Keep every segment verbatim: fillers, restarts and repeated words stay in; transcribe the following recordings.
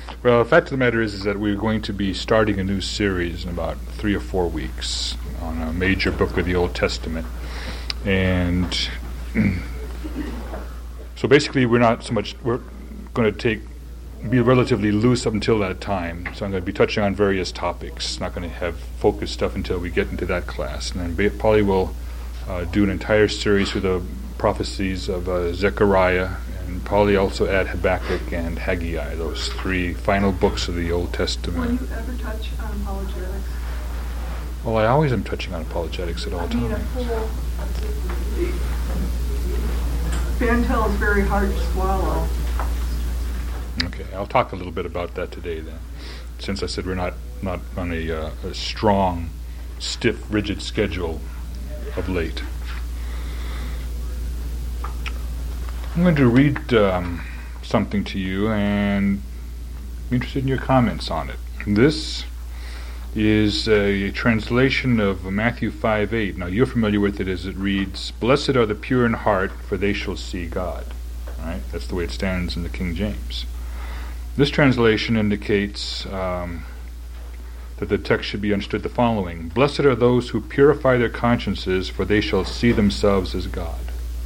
Well, the fact of the matter is, is that we're going to be starting a new series in about three or four weeks on a major book of the Old Testament. And so basically we're not so much, we're going to take, be relatively loose up until that time. So I'm going to be touching on various topics. Not going to have focused stuff until we get into that class. And then Polly will uh, do an entire series through the prophecies of uh, Zechariah, and probably also add Habakkuk and Haggai, those three final books of the Old Testament. Will you ever touch on apologetics? Well, I always am touching on apologetics at all I mean, times. a full... Bantel is very hard to swallow. Okay, I'll talk a little bit about that today then, since I said we're not, not on a, uh, a strong, stiff, rigid schedule of late. I'm going to read um, something to you and be interested in your comments on it. This is a translation of Matthew five eight. Now you're familiar with it as it reads, "Blessed are the pure in heart, for they shall see God." All right? That's the way it stands in the King James. This translation indicates um, that the text should be understood the following: "Blessed are those who purify their consciences, for they shall see themselves as God."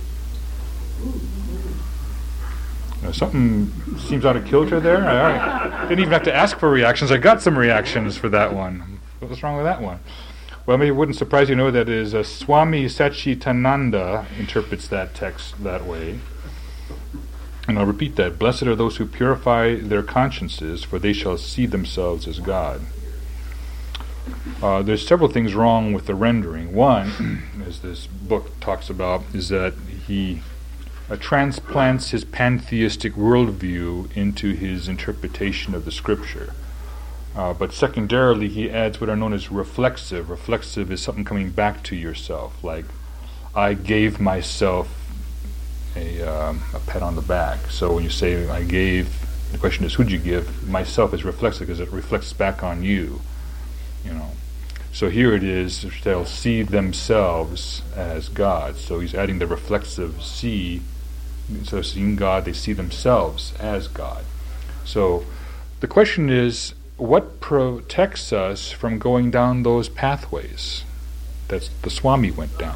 Now, something seems out of kilter there. I didn't even have to ask for reactions. I got some reactions for that one. What's wrong with that one? Well, maybe it wouldn't surprise you to know that is uh, Swami Satchitananda interprets that text that way. And I'll repeat that. "Blessed are those who purify their consciences, for they shall see themselves as God." Uh, there's several things wrong with the rendering. One, as this book talks about, is that he Uh, transplants his pantheistic worldview into his interpretation of the scripture. Uh, but secondarily, he adds what are known as reflexive. Reflexive is something coming back to yourself, like, I gave myself a, um, a pat on the back. So when you say, I gave, the question is, who'd you give? Myself is reflexive because it reflects back on you. You know. So here it is, they'll see themselves as God. So he's adding the reflexive see. So seeing God, they see themselves as God. So the question is, what protects us from going down those pathways that the Swami went down?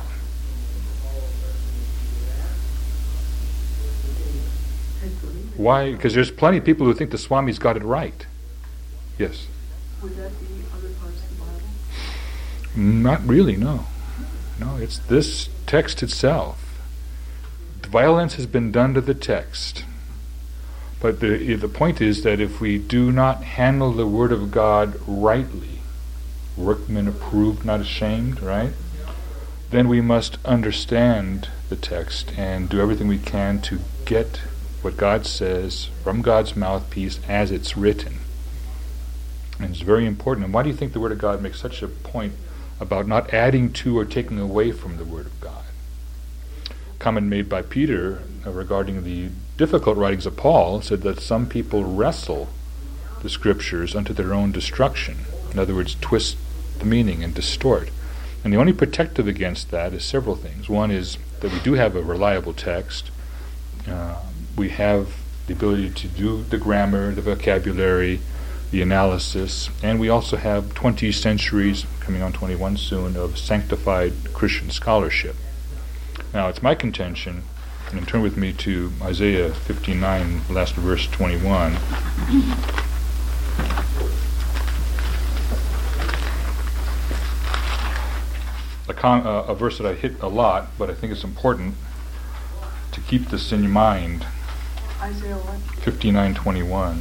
Why? Because there's plenty of people who think the Swami's got it right. Yes? Would that be other parts of the Bible? Not really, no. No, it's this text itself. Violence has been done to the text. But the the point is that if we do not handle the Word of God rightly, workmen approved, not ashamed, right? Then we must understand the text and do everything we can to get what God says from God's mouthpiece as it's written. And it's very important. And why do you think the Word of God makes such a point about not adding to or taking away from the Word of God? Comment made by Peter uh, regarding the difficult writings of Paul said that some people wrestle the scriptures unto their own destruction. In other words, twist the meaning and distort. And the only protective against that is several things. One is that we do have a reliable text. Uh, we have the ability to do the grammar, the vocabulary, the analysis, and we also have twenty centuries, coming on twenty-one soon, of sanctified Christian scholarship. Now, it's my contention, and turn with me to Isaiah fifty-nine, last verse twenty-one. A, con- uh, a verse that I hit a lot, but I think it's important to keep this in your mind. Isaiah what? fifty-nine twenty-one.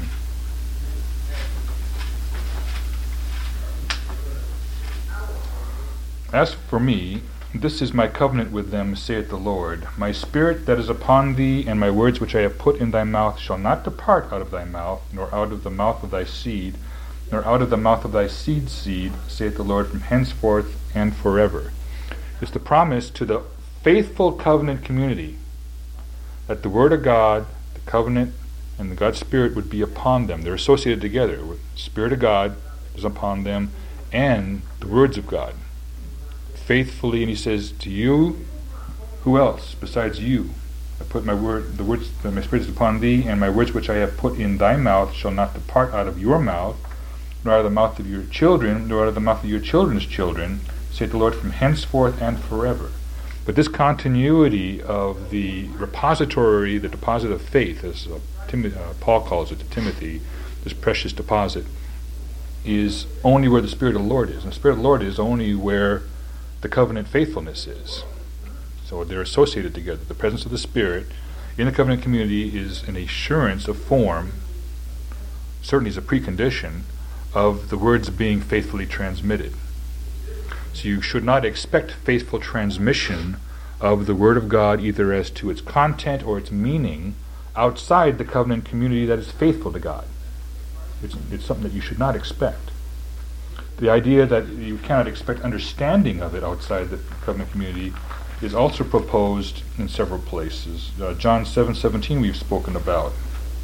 "As for me, this is my covenant with them, saith the Lord. My spirit that is upon thee, and my words which I have put in thy mouth, shall not depart out of thy mouth, nor out of the mouth of thy seed, nor out of the mouth of thy seed's seed, saith the Lord, from henceforth and forever." It's the promise to the faithful covenant community that the Word of God, the covenant, and the God's Spirit would be upon them. They're associated together. The Spirit of God is upon them, and the words of God. Faithfully, and he says, to you, who else besides you, I put my word, the words, my spirit is upon thee, and my words which I have put in thy mouth shall not depart out of your mouth, nor out of the mouth of your children, nor out of the mouth of your children's children, saith the Lord, from henceforth and forever. But this continuity of the repository, the deposit of faith, as uh, Tim- uh, Paul calls it to Timothy, this precious deposit, is only where the Spirit of the Lord is. And the Spirit of the Lord is only where the covenant faithfulness is. So they're associated together. The presence of the Spirit in the covenant community is an assurance of form, certainly is a precondition of the words being faithfully transmitted. So you should not expect faithful transmission of the Word of God either as to its content or its meaning outside the covenant community that is faithful to God. It's, it's something that you should not expect. The idea that you cannot expect understanding of it outside the covenant community is also proposed in several places. Uh, John seven seventeen we've spoken about.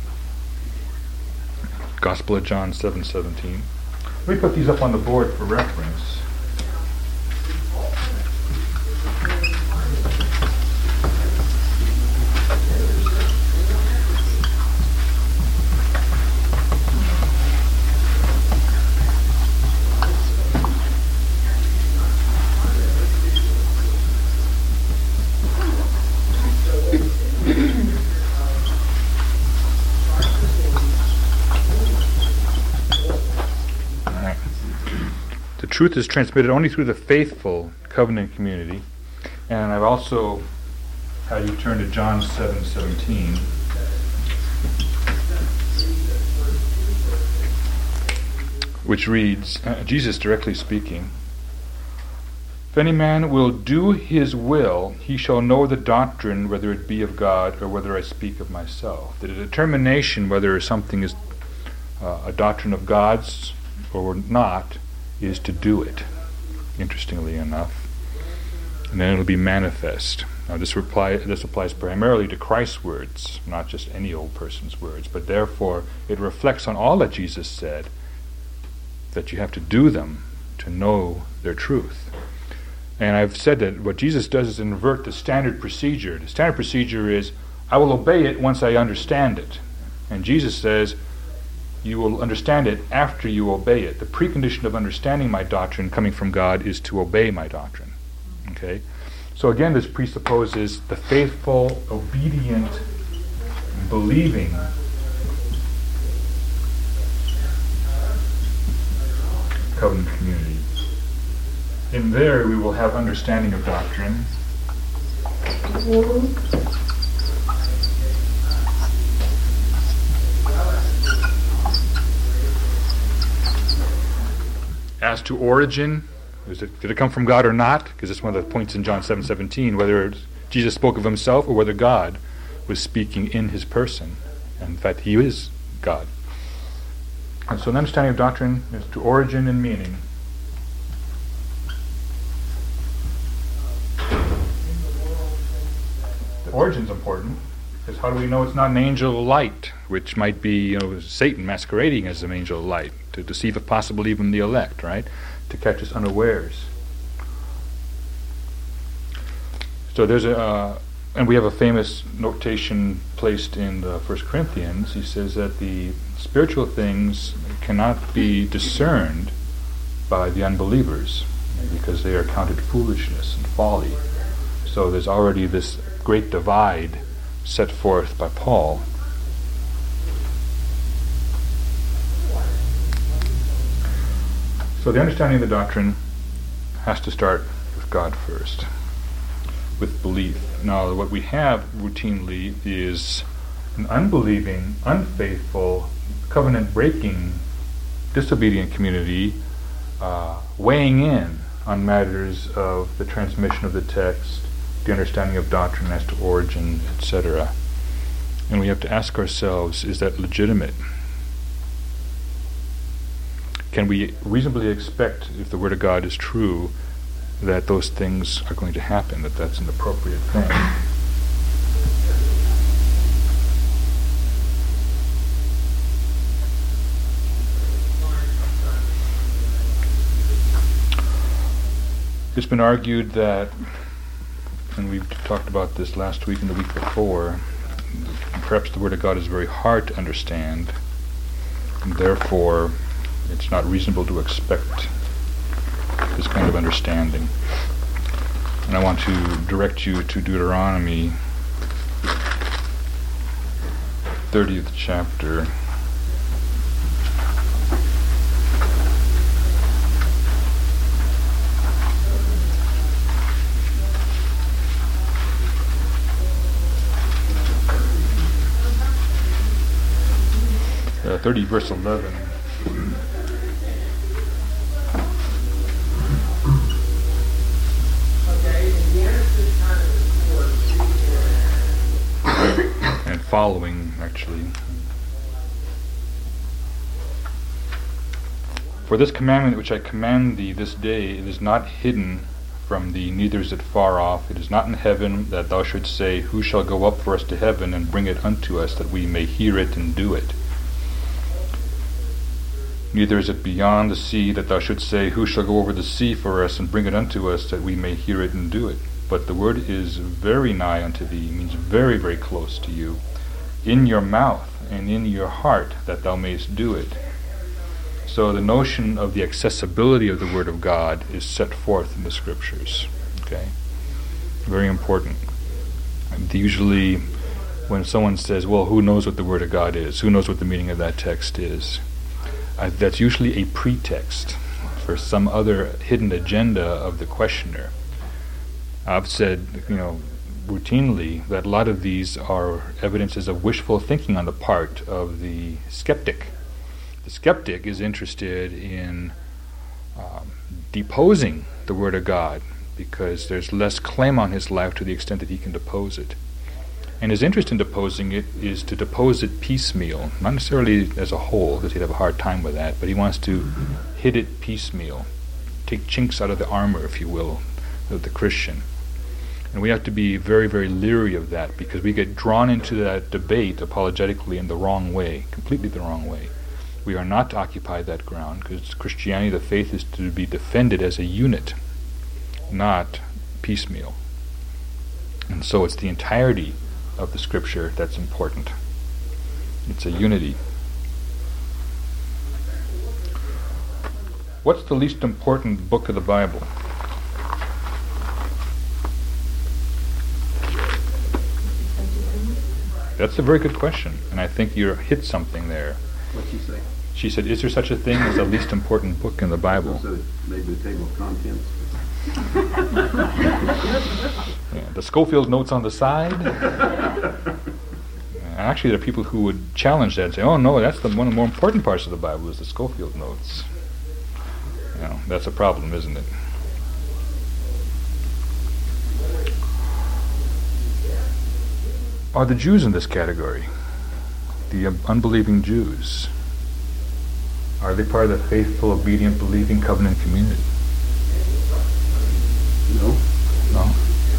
Gospel of John seven seventeen. Let me put these up on the board for reference. Truth is transmitted only through the faithful covenant community. And I've also had you turn to John seven seventeen. Which reads, uh, Jesus directly speaking, if any man will do his will, he shall know the doctrine, whether it be of God or whether I speak of myself. The determination whether something is uh, a doctrine of God's or not is to do it, interestingly enough. And then it'll be manifest. Now this, reply, this applies primarily to Christ's words, not just any old person's words, but therefore it reflects on all that Jesus said, that you have to do them to know their truth. And I've said that what Jesus does is invert the standard procedure. The standard procedure is, I will obey it once I understand it. And Jesus says, you will understand it after you obey it. The precondition of understanding my doctrine coming from God is to obey my doctrine. Okay? So again, this presupposes the faithful, obedient, believing covenant community. In there we will have understanding of doctrine. As to origin, is it, did it come from God or not? Because it's one of the points in John seven seventeen, whether Jesus spoke of himself or whether God was speaking in his person. And in fact, he is God. And so an understanding of doctrine is to origin and meaning. The origin is important, because how do we know it's not an angel of light, which might be, you know, Satan masquerading as an angel of light, to deceive, if possible, even the elect, right? To catch us unawares. So there's a, uh, and we have a famous notation placed in the First Corinthians. He says that the spiritual things cannot be discerned by the unbelievers because they are counted foolishness and folly. So there's already this great divide set forth by Paul. So the understanding of the doctrine has to start with God first, with belief. Now what we have routinely is an unbelieving, unfaithful, covenant-breaking, disobedient community uh, weighing in on matters of the transmission of the text, the understanding of doctrine as to origin, et cetera. And we have to ask ourselves, is that legitimate? Can we reasonably expect, if the Word of God is true, that those things are going to happen, that that's an appropriate thing? It's been argued that and we talked about this last week and the week before, perhaps the Word of God is very hard to understand, and therefore it's not reasonable to expect this kind of understanding. And I want to direct you to Deuteronomy, thirtieth chapter. Uh, thirty verse eleven. And following, actually. For this commandment which I command thee this day, it is not hidden from thee, neither is it far off. It is not in heaven, that thou shouldst say, Who shall go up for us to heaven, and bring it unto us, that we may hear it and do it? Neither is it beyond the sea, that thou shouldst say, Who shall go over the sea for us, and bring it unto us, that we may hear it and do it? But the word is very nigh unto thee, means very, very close to you, in your mouth and in your heart, that thou mayest do it. So the notion of the accessibility of the Word of God is set forth in the Scriptures. Okay, very important. And usually, when someone says, "Well, who knows what the Word of God is? Who knows what the meaning of that text is?" Uh, that's usually a pretext for some other hidden agenda of the questioner. I've said, you know, routinely that a lot of these are evidences of wishful thinking on the part of the skeptic. The skeptic is interested in um, deposing the Word of God because there's less claim on his life to the extent that he can depose it. And his interest in deposing it is to depose it piecemeal, not necessarily as a whole, because he'd have a hard time with that, but he wants to hit it piecemeal, take chinks out of the armor, if you will, of the Christian. And we have to be very, very leery of that, because we get drawn into that debate apologetically in the wrong way, completely the wrong way. We are not to occupy that ground, because Christianity, the faith, is to be defended as a unit, not piecemeal. And so it's the entirety of the Scripture that's important. It's a unity. What's the least important book of the Bible? That's a very good question, and I think you hit something there. What'd she say? She said, is there such a thing as the least important book in the Bible? So maybe the table of contents. Yeah, the Schofield notes on the side. Actually, there are people who would challenge that and say, oh no, that's the one of the more important parts of the Bible is the Schofield notes. You know, that's a problem, isn't it? Are the Jews in this category? The um, unbelieving Jews? Are they part of the faithful, obedient, believing covenant community? No. No?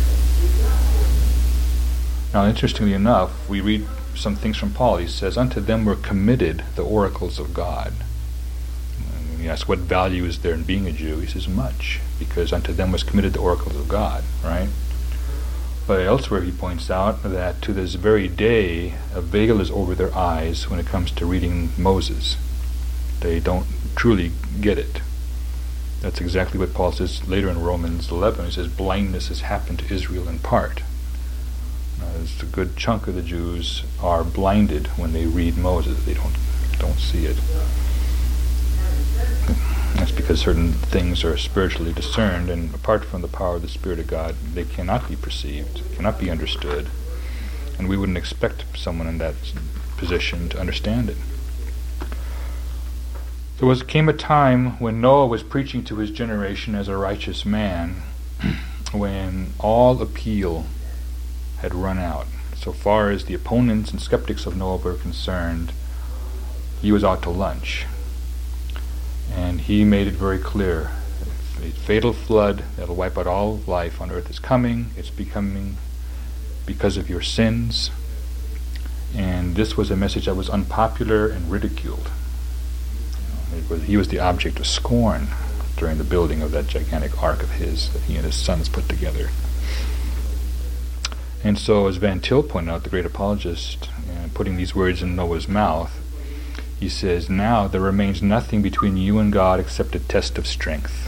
Now, interestingly enough, we read some things from Paul. He says, unto them were committed the oracles of God. And when you ask what value is there in being a Jew, he says much, because unto them was committed the oracles of God, right? But elsewhere he points out that to this very day, a veil is over their eyes when it comes to reading Moses. They don't truly get it. That's exactly what Paul says later in Romans eleven. He says, blindness has happened to Israel in part. Now, there's a good chunk of the Jews are blinded when they read Moses. They don't don't see it. That's because certain things are spiritually discerned, and apart from the power of the Spirit of God, they cannot be perceived, cannot be understood, and we wouldn't expect someone in that position to understand it. There was came a time when Noah was preaching to his generation as a righteous man, when all appeal had run out. So far as the opponents and skeptics of Noah were concerned, he was out to lunch. And he made it very clear, a fatal flood that will wipe out all life on earth is coming. It's becoming because of your sins. And this was a message that was unpopular and ridiculed. It was, he was the object of scorn during the building of that gigantic ark of his that he and his sons put together. And so, as Van Til pointed out, the great apologist, uh, putting these words in Noah's mouth, he says, now there remains nothing between you and God except a test of strength.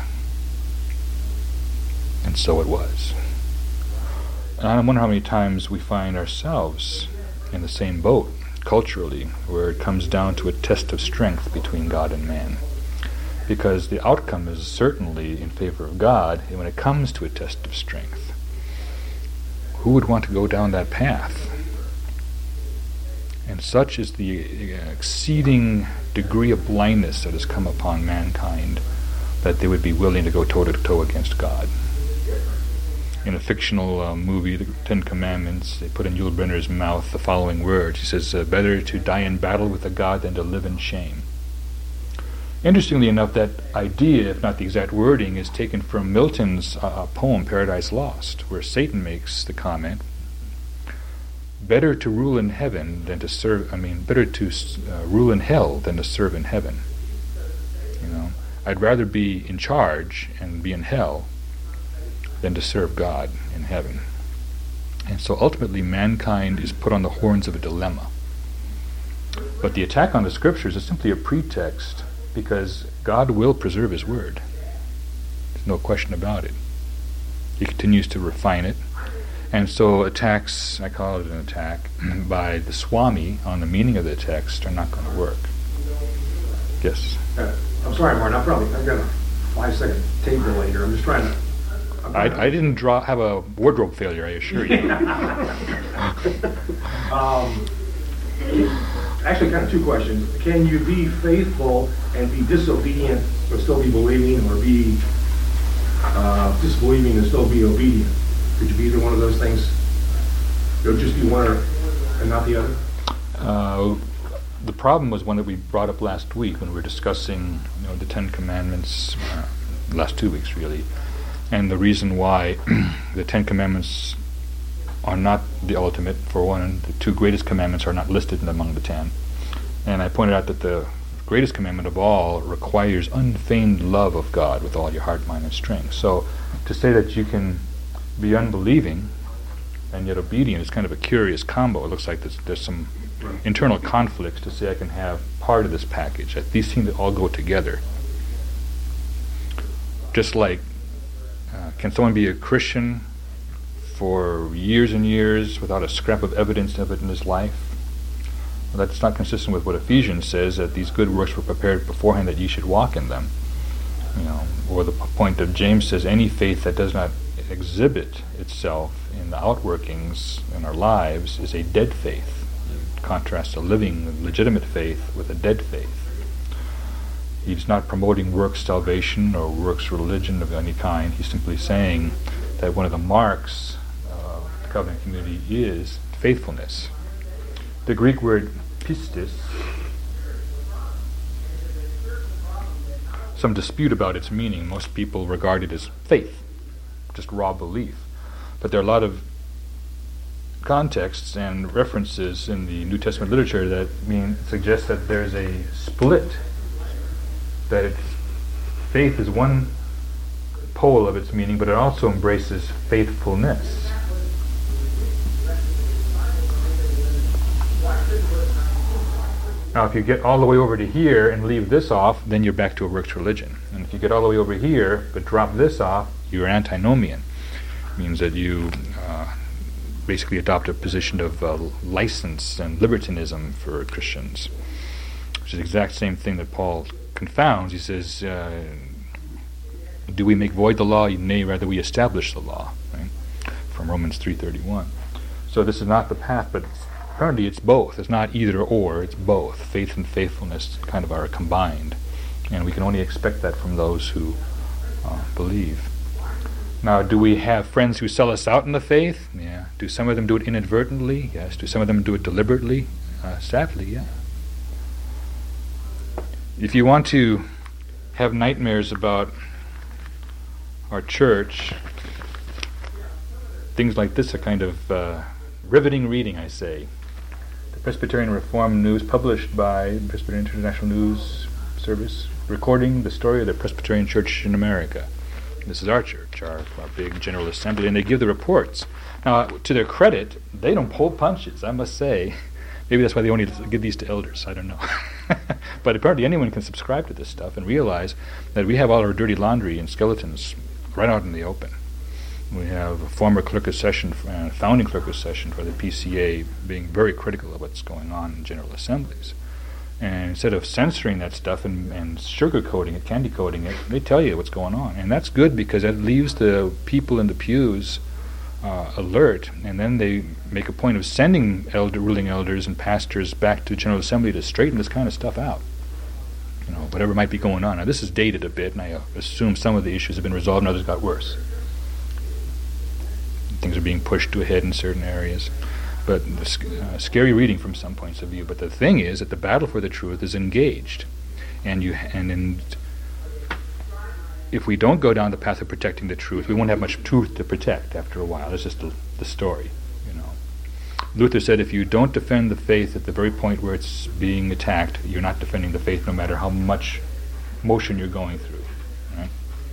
And so it was. And I wonder how many times we find ourselves in the same boat, culturally, where it comes down to a test of strength between God and man. Because the outcome is certainly in favor of God, and when it comes to a test of strength, who would want to go down that path? And such is the exceeding degree of blindness that has come upon mankind that they would be willing to go toe-to-toe against God. In a fictional uh, movie, The Ten Commandments, they put in Yul Brynner's mouth the following words. He says, uh, better to die in battle with a God than to live in shame. Interestingly enough, that idea, if not the exact wording, is taken from Milton's uh, poem, Paradise Lost, where Satan makes the comment, better to rule in heaven than to serve, I mean, better to uh, rule in hell than to serve in heaven. You know, I'd rather be in charge and be in hell than to serve God in heaven. And so ultimately mankind is put on the horns of a dilemma. But the attack on the scriptures is simply a pretext, because God will preserve his word. There's no question about it. He continues to refine it. And so attacks, I call it an attack, by the Swami on the meaning of the text are not going to work. Yes? Uh, I'm sorry, Martin, I probably, I've got a five second tape delay here. I'm just trying to... I, I didn't draw, have a wardrobe failure, I assure you. um, actually, kind of two questions. Can you be faithful and be disobedient but still be believing, or be uh, disbelieving and still be obedient? Could you be either one of those things? It'll just be one or, and not the other? Uh, the problem was one that we brought up last week when we were discussing, you know, the Ten Commandments, uh, the last two weeks really, and the reason why the Ten Commandments are not the ultimate. For one, the two greatest commandments are not listed among the ten. And I pointed out that the greatest commandment of all requires unfeigned love of God with all your heart, mind, and strength. So to say that you can be unbelieving and yet obedient is kind of a curious combo. It looks like there's, there's some internal conflicts to say I can have part of this package. That these seem to all go together. Just like, uh, can someone be a Christian for years and years without a scrap of evidence of it in his life? Well, that's not consistent with what Ephesians says, that these good works were prepared beforehand that ye should walk in them. You know, or the p- point of James says, any faith that does not exhibit itself in the outworkings in our lives is a dead faith. He contrasts a living, legitimate faith with a dead faith. He's not promoting works salvation or works religion of any kind. He's simply saying that one of the marks of the covenant community is faithfulness. The Greek word pistis, some dispute about its meaning. Most people regard it as faith, just raw belief. But there are a lot of contexts and references in the New Testament literature that mean suggest that there's a split, that it's, faith is one pole of its meaning, but it also embraces faithfulness. Now, if you get all the way over to here and leave this off, then you're back to a works religion. And if you get all the way over here but drop this off, you're antinomian. It means that you uh, basically adopt a position of uh, license and libertinism for Christians, which is the exact same thing that Paul confounds. He says, uh, do we make void the law? Nay, rather we establish the law, right? From Romans three thirty-one. So this is not the path, but apparently it's both. It's not either or, it's both. Faith and faithfulness kind of are combined. And we can only expect that from those who uh, believe. Now, do we have friends who sell us out in the faith? Yeah. Do some of them do it inadvertently? Yes. Do some of them do it deliberately? Uh, sadly, yeah. If you want to have nightmares about our church, things like this are kind of uh, riveting reading, I say. The Presbyterian Reform News, published by Presbyterian International News Service, recording the story of the Presbyterian Church in America. This is our church, our, our big General Assembly, and they give the reports. Now, to their credit, they don't pull punches, I must say. Maybe that's why they only give these to elders, I don't know. But apparently anyone can subscribe to this stuff and realize that we have all our dirty laundry and skeletons right out in the open. We have a former clerk of session, uh, founding clerk of session for the P C A being very critical of what's going on in General Assemblies. And instead of censoring that stuff and, and sugarcoating it, candy coating it, they tell you what's going on. And that's good because that leaves the people in the pews uh, alert, and then they make a point of sending elder, ruling elders and pastors back to General Assembly to straighten this kind of stuff out. You know, whatever might be going on. Now this is dated a bit, and I assume some of the issues have been resolved and others got worse. Things are being pushed to a head in certain areas. But uh, scary reading from some points of view. But the thing is that the battle for the truth is engaged. And you and in, if we don't go down the path of protecting the truth, we won't have much truth to protect after a while. That's just the, the story, you know. Luther said if you don't defend the faith at the very point where it's being attacked, you're not defending the faith no matter how much motion you're going through. Right?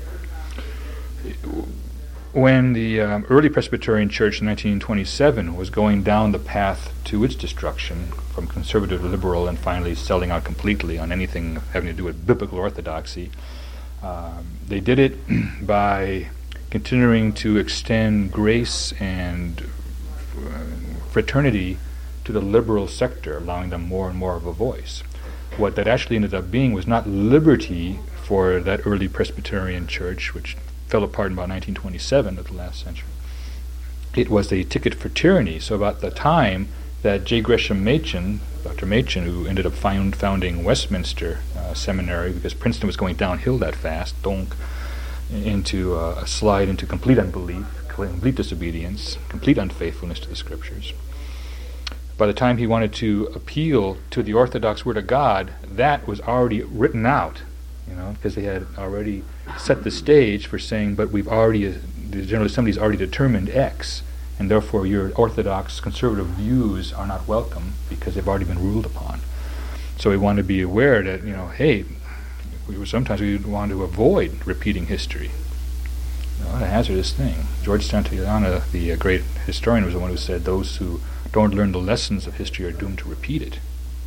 When the um, early Presbyterian Church in nineteen twenty-seven was going down the path to its destruction, from conservative to liberal and finally selling out completely on anything having to do with biblical orthodoxy, um, they did it by continuing to extend grace and uh, fraternity to the liberal sector, allowing them more and more of a voice. What that actually ended up being was not liberty for that early Presbyterian Church, which fell apart in about nineteen twenty-seven of the last century. It was a ticket for tyranny. So about the time that J. Gresham Machen, Doctor Machen, who ended up found, founding Westminster uh, Seminary because Princeton was going downhill that fast, donk, into uh, a slide into complete unbelief, complete disobedience, complete unfaithfulness to the Scriptures. By the time he wanted to appeal to the Orthodox Word of God, that was already written out, you know, because they had already set the stage for saying, but we've already, uh, the General Assembly has already determined X, and therefore your Orthodox conservative views are not welcome because they've already been ruled upon. So we want to be aware that, you know, hey, we were, sometimes we want to avoid repeating history. You know, a hazardous thing. George Santayana, the uh, great historian, was the one who said those who don't learn the lessons of history are doomed to repeat it.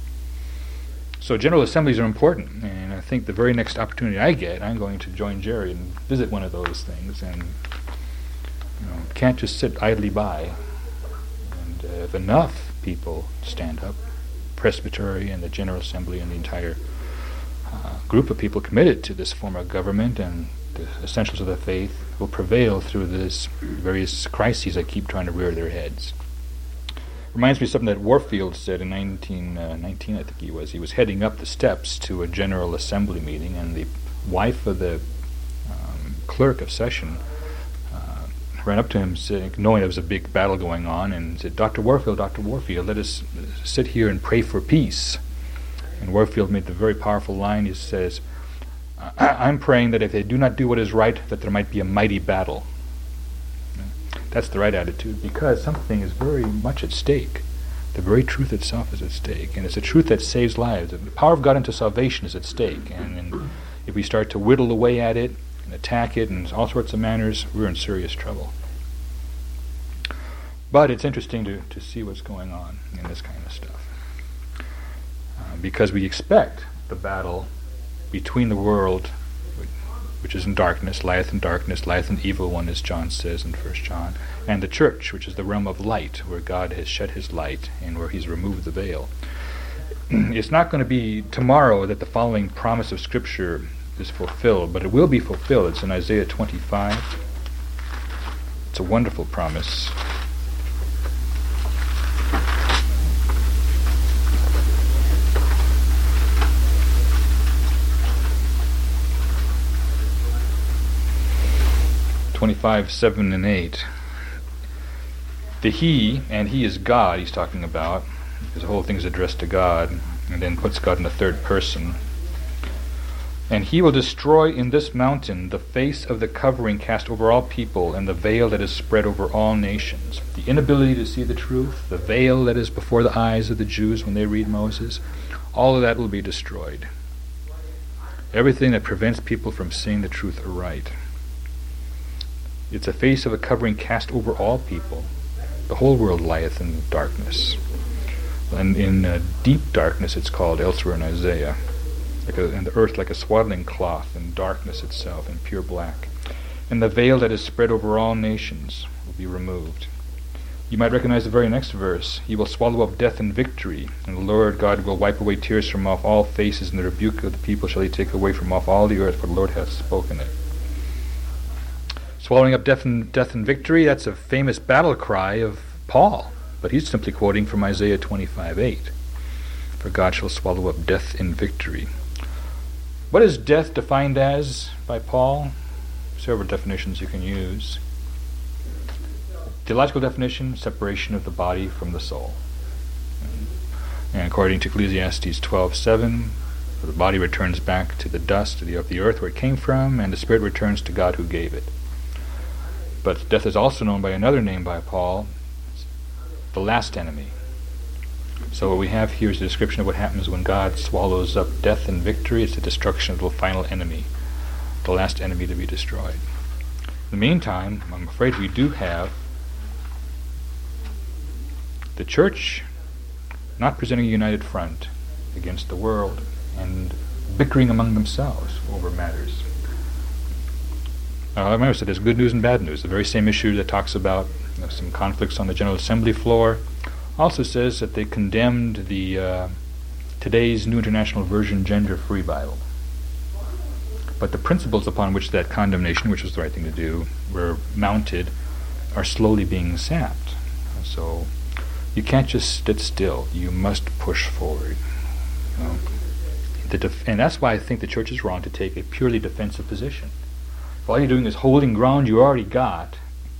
So General Assemblies are important, and I think the very next opportunity I get, I'm going to join Jerry and visit one of those things, and you know, can't just sit idly by. And uh, if enough people stand up, Presbytery and the General Assembly and the entire uh, group of people committed to this form of government and the essentials of the faith will prevail through this various crises that keep trying to rear their heads. Reminds me of something that Warfield said in nineteen nineteen, I think he was. He was heading up the steps to a General Assembly meeting, and the wife of the um, clerk of session uh, ran up to him, saying, knowing there was a big battle going on, and said, Doctor Warfield, Doctor Warfield, let us sit here and pray for peace. And Warfield made the very powerful line. He says, I- I'm praying that if they do not do what is right, that there might be a mighty battle. That's the right attitude, because something is very much at stake. The very truth itself is at stake, and it's a truth that saves lives. The power of God unto salvation is at stake, and, and if we start to whittle away at it and attack it in all sorts of manners, we're in serious trouble. But it's interesting to, to see what's going on in this kind of stuff, uh, because we expect the battle between the world, which is in darkness, lieth in darkness, lieth in evil one, as John says in First John, and the church, which is the realm of light, where God has shed his light and where he's removed the veil. It's not going to be tomorrow that the following promise of Scripture is fulfilled, but it will be fulfilled. It's in Isaiah twenty-five. It's a wonderful promise. twenty-five, seven and eight. The He, and He is God, he's talking about, because the whole thing is addressed to God, and then puts God in the third person. And He will destroy in this mountain the face of the covering cast over all people, and the veil that is spread over all nations. The inability to see the truth, the veil that is before the eyes of the Jews when they read Moses, all of that will be destroyed. Everything that prevents people from seeing the truth aright. It's a face of a covering cast over all people. The whole world lieth in darkness. And in uh, deep darkness, it's called elsewhere in Isaiah. Like a, and the earth like a swaddling cloth, and darkness itself, in pure black. And the veil that is spread over all nations will be removed. You might recognize the very next verse. He will swallow up death in victory, and the Lord God will wipe away tears from off all faces, and the rebuke of the people shall he take away from off all the earth, for the Lord hath spoken it. Swallowing up death and death and victory, that's a famous battle cry of Paul, but he's simply quoting from Isaiah twenty-five eight. For God shall swallow up death in victory. What is death defined as by Paul? Several definitions you can use. Theological definition, separation of the body from the soul. And according to Ecclesiastes twelve seven, the body returns back to the dust of the, of the earth where it came from, and the spirit returns to God who gave it. But death is also known by another name by Paul, the last enemy. So what we have here is a description of what happens when God swallows up death and victory. It's the destruction of the final enemy, the last enemy to be destroyed. In the meantime, I'm afraid we do have the church not presenting a united front against the world and bickering among themselves over matters. Uh, I remember said there's good news and bad news. The very same issue that talks about you know, some conflicts on the General Assembly floor also says that they condemned the uh, today's New International Version gender-free Bible. But the principles upon which that condemnation, which was the right thing to do, were mounted, are slowly being sapped. So you can't just sit still. You must push forward. You know? The def- and that's why I think the church is wrong to take a purely defensive position. If all you're doing is holding ground you already got,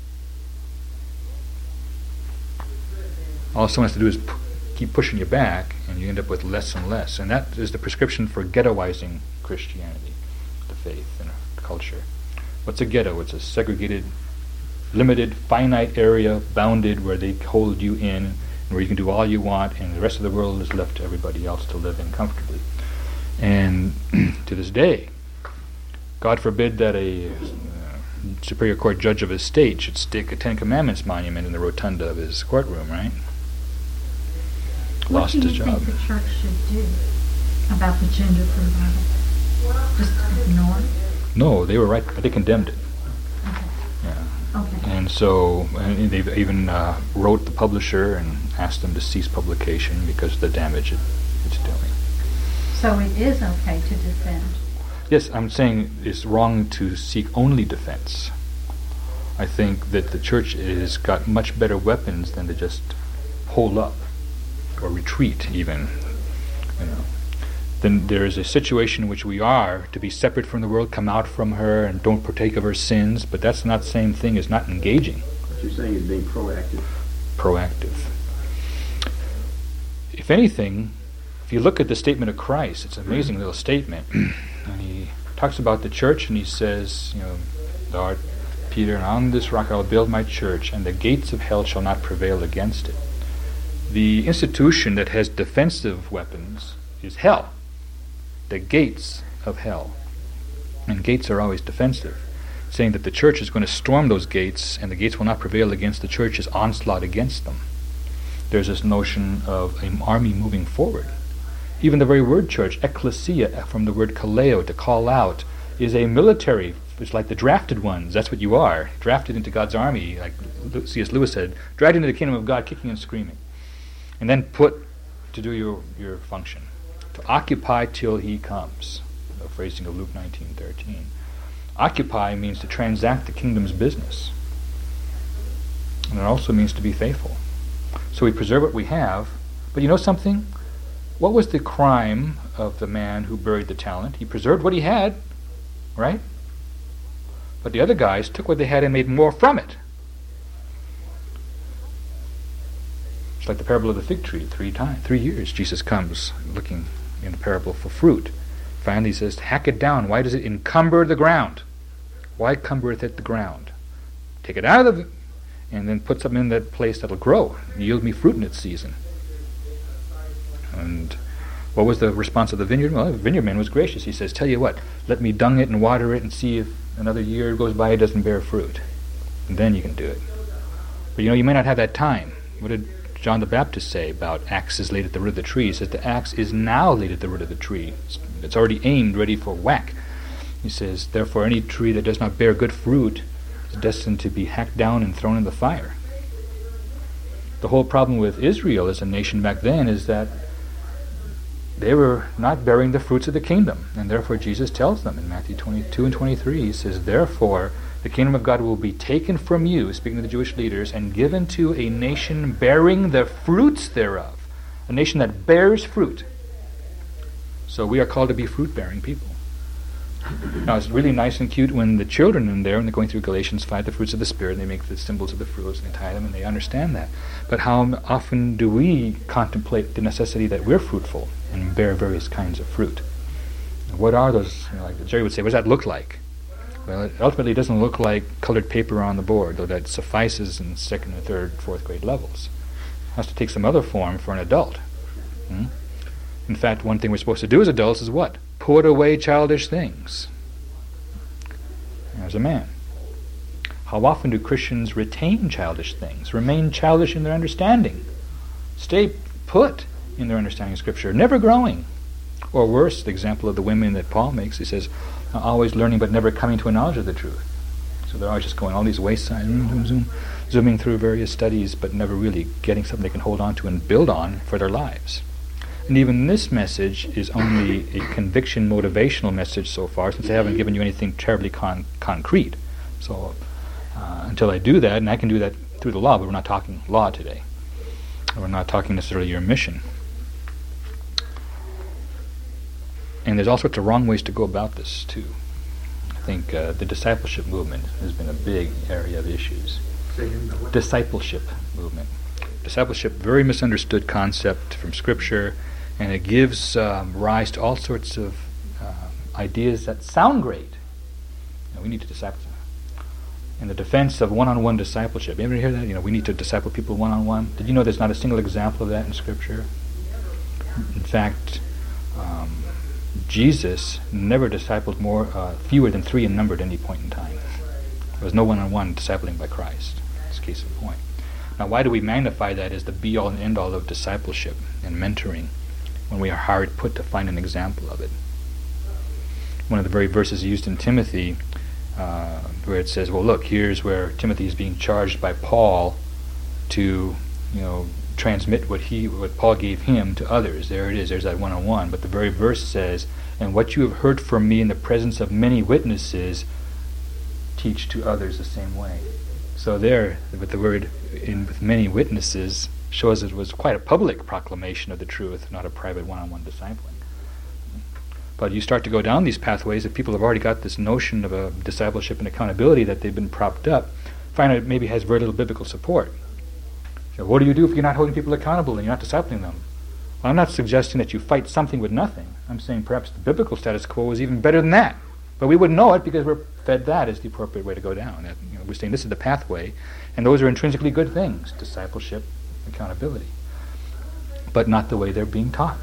all someone has to do is p- keep pushing you back, and you end up with less and less. And that is the prescription for ghettoizing Christianity, the faith and culture. What's a ghetto? It's a segregated, limited, finite area, bounded, where they hold you in, and where you can do all you want, and the rest of the world is left to everybody else to live in comfortably. And to this day, God forbid that a uh, Superior Court judge of his state should stick a Ten Commandments monument in the rotunda of his courtroom, right? What Lost do you his job. think the church should do about the gender-free Bible? Just ignore it? No, they were right, but they condemned it. Okay. Yeah. Okay. And so and they even uh, wrote the publisher and asked them to cease publication because of the damage it, it's doing. So it is okay to defend. Yes, I'm saying it's wrong to seek only defense. I think that the church has got much better weapons than to just hold up or retreat even. You know. Then there is a situation in which we are to be separate from the world, come out from her, and don't partake of her sins, but that's not the same thing as not engaging. What you're saying is being proactive. Proactive. If anything, if you look at the statement of Christ, it's an amazing little statement. And he talks about the church, and he says, you know, thou art Peter, and on this rock I will build my church, and the gates of hell shall not prevail against it. The institution that has defensive weapons is hell. The gates of hell. And gates are always defensive. Saying that the church is going to storm those gates, and the gates will not prevail against the church's onslaught against them. There's this notion of an army moving forward. Even the very word church, ecclesia, from the word kaleo, to call out, is a military. It's like the drafted ones. That's what you are. Drafted into God's army, like C S Lewis said, dragged into the kingdom of God, kicking and screaming. And then put to do your, your function. To occupy till he comes. The phrasing of Luke nineteen thirteen. Occupy means to transact the kingdom's business. And it also means to be faithful. So we preserve what we have. But you know something? What was the crime of the man who buried the talent? He preserved what he had, right? But the other guys took what they had and made more from it. It's like the parable of the fig tree. Three times, three years, Jesus comes looking in the parable for fruit. Finally he says, hack it down. Why does it encumber the ground? Why cumbereth it the ground? Take it out of the, and then put something in that place that'll grow, yield me fruit in its season. And what was the response of the vineyard? Well, the vineyard man was gracious. He says, tell you what, let me dung it and water it and see if another year goes by it doesn't bear fruit. and then you can do it. But you know, you may not have that time. What did John the Baptist say about axe is laid at the root of the tree? He says the axe is now laid at the root of the tree. It's, it's already aimed, ready for whack. He says, therefore any tree that does not bear good fruit is destined to be hacked down and thrown in the fire. The whole problem with Israel as a nation back then is that they were not bearing the fruits of the kingdom. And therefore Jesus tells them in Matthew twenty-two and twenty-three, he says, therefore the kingdom of God will be taken from you, speaking to the Jewish leaders, and given to a nation bearing the fruits thereof. A nation that bears fruit. So we are called to be fruit-bearing people. Now it's really nice and cute when the children in there, when they're going through Galatians five, the fruits of the Spirit, and they make the symbols of the fruits and they tie them and they understand that. But how often do we contemplate the necessity that we're fruitful and bear various kinds of fruit? What are those, you know, like Jerry would say, what does that look like? Well, it ultimately doesn't look like colored paper on the board, though that suffices in second and third, fourth grade levels. It has to take some other form for an adult. Hmm? In fact, one thing we're supposed to do as adults is what? Put away childish things. As a man. How often do Christians retain childish things, remain childish in their understanding, stay put in their understanding of Scripture, never growing? Or worse, the example of the women that Paul makes, he says, always learning but never coming to a knowledge of the truth. So they're always just going all these waysides, zoom, zoom, zoom, zooming through various studies, but never really getting something they can hold on to and build on for their lives. And even this message is only a conviction motivational message so far, since I haven't given you anything terribly con- concrete. So uh, until I do that, and I can do that through the law, but we're not talking law today. We're not talking necessarily your mission. And there's all sorts of wrong ways to go about this, too. I think uh, the discipleship movement has been a big area of issues. Discipleship movement. Discipleship, very misunderstood concept from Scripture, and it gives um, rise to all sorts of uh, ideas that sound great. You know, we need to disciple. In the defense of one-on-one discipleship, you ever hear that? You know, we need to disciple people one-on-one. Did you know there's not a single example of that in Scripture? In fact, um, Jesus never discipled more, uh, fewer than three in number at any point in time. There was no one-on-one discipling by Christ. That's the case in point. Now, why do we magnify that as the be-all and end-all of discipleship and mentoring when we are hard put to find an example of it? One of the very verses used in Timothy, uh, where it says, well, look, here's where Timothy is being charged by Paul to, you know, transmit what he, what Paul gave him to others. There it is, there's that one-on-one. But the very verse says, and what you have heard from me in the presence of many witnesses, teach to others the same way. So there, with the word in with many witnesses, shows it was quite a public proclamation of the truth, not a private one-on-one discipling. But you start to go down these pathways that people have already got this notion of a discipleship and accountability that they've been propped up, find out it maybe has very little biblical support. So what do you do if you're not holding people accountable and you're not discipling them? Well, I'm not suggesting that you fight something with nothing. I'm saying perhaps the biblical status quo is even better than that. But we wouldn't know it because we're fed that as the appropriate way to go down. That, you know, we're saying this is the pathway, and those are intrinsically good things, discipleship, accountability, but not the way they're being taught.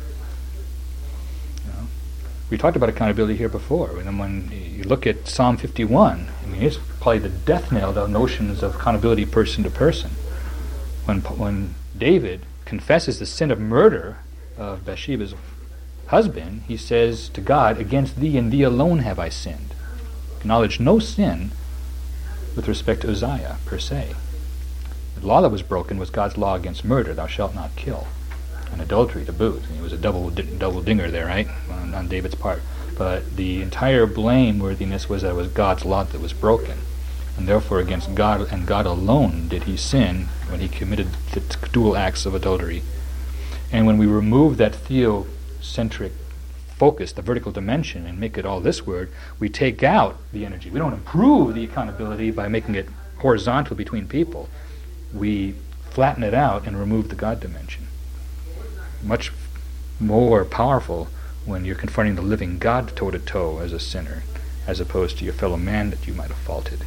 You know? We talked about accountability here before, and when you look at Psalm fifty-one, I mean, it's probably the death knell to notions of accountability person to person. When, when David confesses the sin of murder of Bathsheba's husband, he says to God, against thee and thee alone have I sinned. Acknowledge no sin with respect to Uzziah, per se. The law that was broken was God's law against murder, thou shalt not kill, and adultery to boot. And it was a double di- double dinger there, right, on, on David's part. But the entire blameworthiness was that it was God's law that was broken. And therefore against God and God alone did he sin when he committed the t- dual acts of adultery. And when we remove that theocentric focus, the vertical dimension, and make it all this word, we take out the energy. We don't improve the accountability by making it horizontal between people. We flatten it out and remove the God dimension. Much more powerful when you're confronting the living God toe-to-toe as a sinner, as opposed to your fellow man that you might have faulted.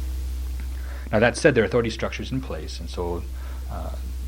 Now that said, there are authority structures in place, and so uh,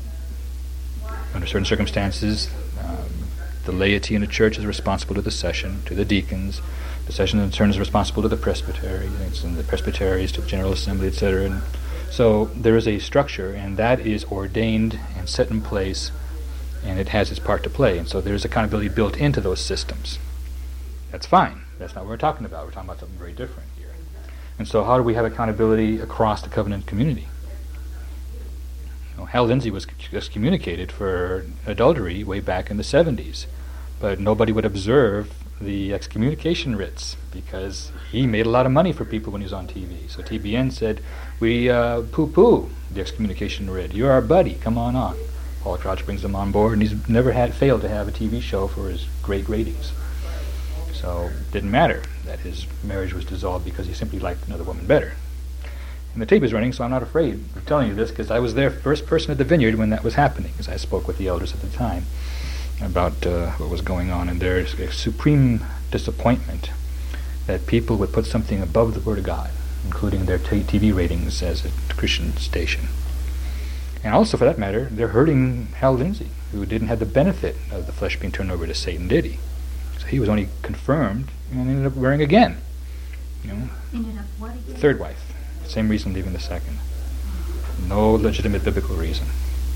under certain circumstances, um, the laity in the church is responsible to the session, to the deacons. The session in turn is responsible to the presbytery, it's in the presbyteries, to the General Assembly, et cetera. And So there is a structure, and that is ordained and set in place, and it has its part to play. And so there's accountability built into those systems. That's fine. That's not what we're talking about. We're talking about something very different here. And so how do we have accountability across the covenant community? You know, Hal Lindsey was excommunicated for adultery way back in the seventies, but nobody would observe the excommunication writs because he made a lot of money for people when he was on T V. So T B N said, we uh, poo-poo the excommunication writ. You're our buddy. Come on on. Paul Crouch brings him on board, and he's never had failed to have a T V show for his great ratings. So it didn't matter that his marriage was dissolved because he simply liked another woman better. And the tape is running, so I'm not afraid of telling you this because I was there first person at the vineyard when that was happening, because I spoke with the elders at the time about uh, what was going on, and there's a supreme disappointment that people would put something above the Word of God, including their t- TV ratings as a Christian station. And also, for that matter, they're hurting Hal Lindsey, who didn't have the benefit of the flesh being turned over to Satan, did he? So he was only confirmed and ended up marrying again. You know, Ended up what again? third wife. Same reason leaving the second. No legitimate biblical reason.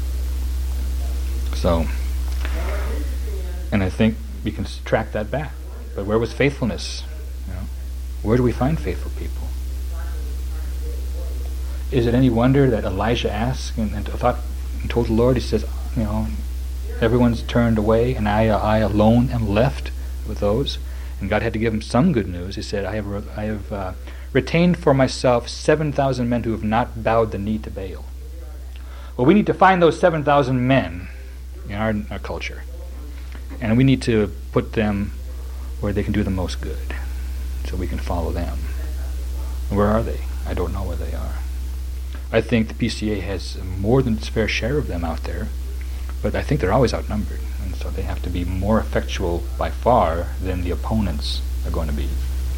So, and I think we can s- track that back. But where was faithfulness? You know, where do we find faithful people? Is it any wonder that Elijah asked and, and thought and told the Lord, he says, you know, everyone's turned away, and I, uh, I alone am left with those. And God had to give him some good news. He said, I have, re- I have uh, retained for myself seven thousand men who have not bowed the knee to Baal. Well, we need to find those seven thousand men in our, our culture. And we need to put them where they can do the most good, so we can follow them. Where are they? I don't know where they are. I think the P C A has more than its fair share of them out there, but I think they're always outnumbered, and so they have to be more effectual by far than the opponents are going to be.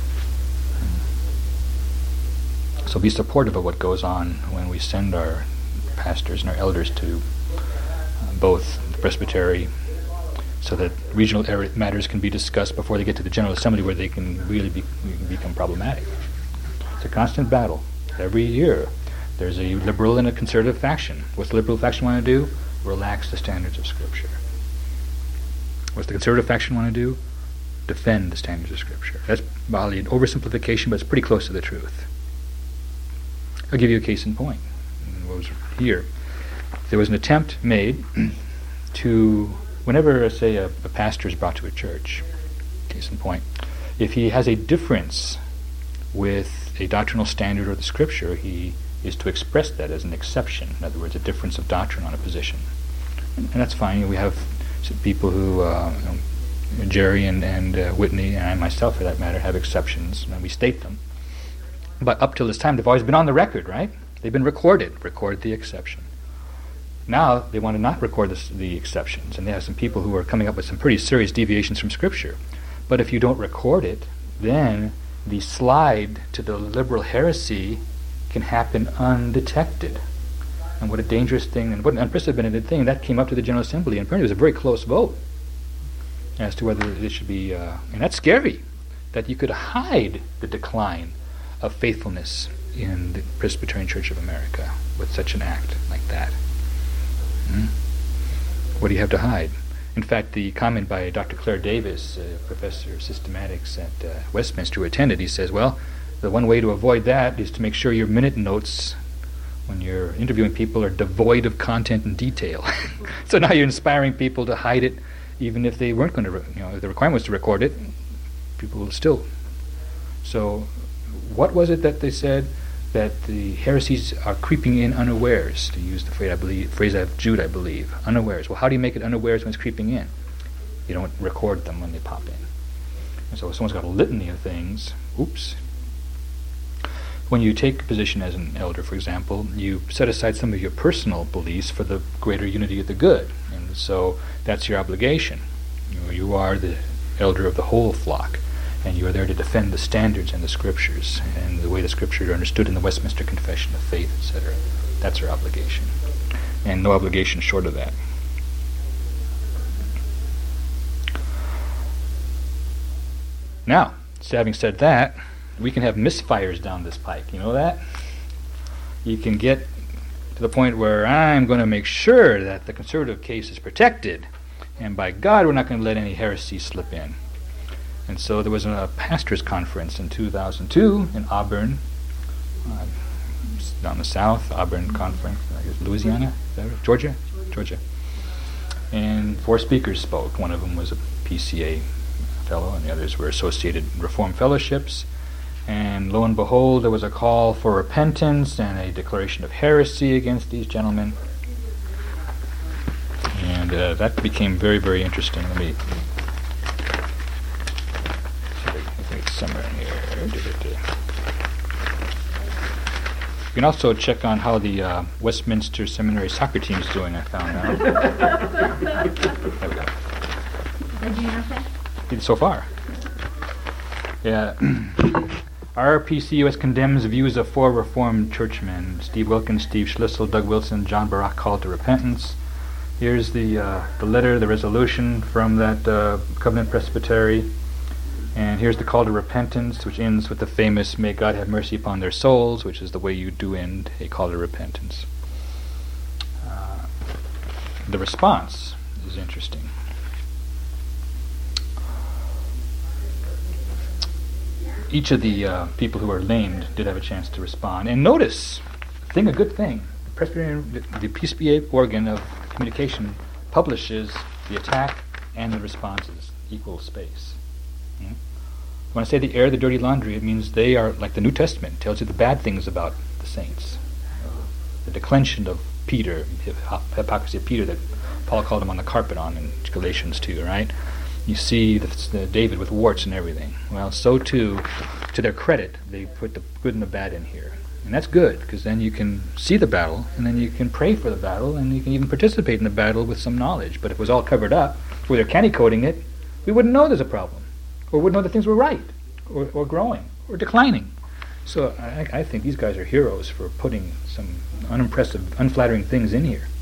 So be supportive of what goes on when we send our pastors and our elders to uh, both the presbytery, so that regional area matters can be discussed before they get to the General Assembly, where they can really be, become problematic. It's a constant battle. Every year there's a liberal and a conservative faction. What's the liberal faction want to do? Relax the standards of Scripture. What's the conservative faction want to do? Defend the standards of Scripture. That's probably an oversimplification, but it's pretty close to the truth. I'll give you a case in point. What was here? There was an attempt made to, whenever, say, a, a pastor is brought to a church, case in point, if he has a difference with a doctrinal standard or the Scripture, he is to express that as an exception. In other words, a difference of doctrine on a position. And, and that's fine. We have some people who, uh, you know, Jerry and, and uh, Whitney, and I myself for that matter, have exceptions, and we state them. But up till this time, they've always been on the record, right? They've been recorded. Record the exception. Now they want to not record this, the exceptions, and they have some people who are coming up with some pretty serious deviations from Scripture. But if you don't record it, then the slide to the liberal heresy can happen undetected. And what a dangerous thing, and what an unprecedented thing. That came up to the General Assembly, and apparently it was a very close vote as to whether it should be, uh, and that's scary, that you could hide the decline of faithfulness in the Presbyterian Church of America with such an act like that. Hmm? What do you have to hide? In fact, the comment by Doctor Claire Davis, uh, professor of systematics at uh, Westminster, who attended, he says, well, the one way to avoid that is to make sure your minute notes when you're interviewing people are devoid of content and detail. So now you're inspiring people to hide it, even if they weren't going to, re- you know, if the requirement was to record it, people will still. So what was it that they said? That the heresies are creeping in unawares, to use the phrase I believe, phrase of Jude, I believe, unawares. Well, how do you make it unawares when it's creeping in? You don't record them when they pop in. And so if someone's got a litany of things, oops. When you take a position as an elder, for example, you set aside some of your personal beliefs for the greater unity of the good. And so that's your obligation. You know, you are the elder of the whole flock, and you are there to defend the standards and the Scriptures and the way the Scriptures are understood in the Westminster Confession of Faith, et cetera. That's our obligation. And no obligation short of that. Now, so having said that, we can have misfires down this pike. You know that? you can get to the point where I'm going to make sure that the conservative case is protected, and by God, we're not going to let any heresy slip in. And so there was a pastors' conference in two thousand two in Auburn, uh, down the south, Auburn Conference, I guess Louisiana, is that right? Georgia? Georgia. And four speakers spoke. One of them was a P C A fellow, and the others were Associated Reformed Fellowships. And lo and behold, there was a call for repentance and a declaration of heresy against these gentlemen. And uh, that became very, very interesting. Let me see if it's somewhere in here. You can also check on how the uh, Westminster Seminary soccer team is doing, I found out. There we go. Did you know that? So far. Yeah. R P C U S condemns views of four Reformed churchmen, Steve Wilkins, Steve Schlissel, Doug Wilson, John Barak, called to repentance. Here's the uh, the letter, the resolution from that uh, Covenant Presbytery. And here's the call to repentance, which ends with the famous, "May God have mercy upon their souls," which is the way you do end a call to repentance. Uh, the response is interesting. Each of the uh, people who are named did have a chance to respond. And notice, thing a good thing, the Presbyterian, the P S B A organ of communication publishes the attack and the responses, equal space. Hmm? When I say the air, the dirty laundry, it means they are like the New Testament, tells you the bad things about the saints. Uh, the declension of Peter, hip- hypocrisy of Peter that Paul called him on the carpet on in Galatians two, right? You see the, the David with warts and everything. Well, so too, to their credit, they put the good and the bad in here. And that's good, because then you can see the battle, and then you can pray for the battle, and you can even participate in the battle with some knowledge. But if it was all covered up, where they're candy coating it, we wouldn't know there's a problem, or wouldn't know that things were right, or, or growing, or declining. So I, I think these guys are heroes for putting some unimpressive, unflattering things in here.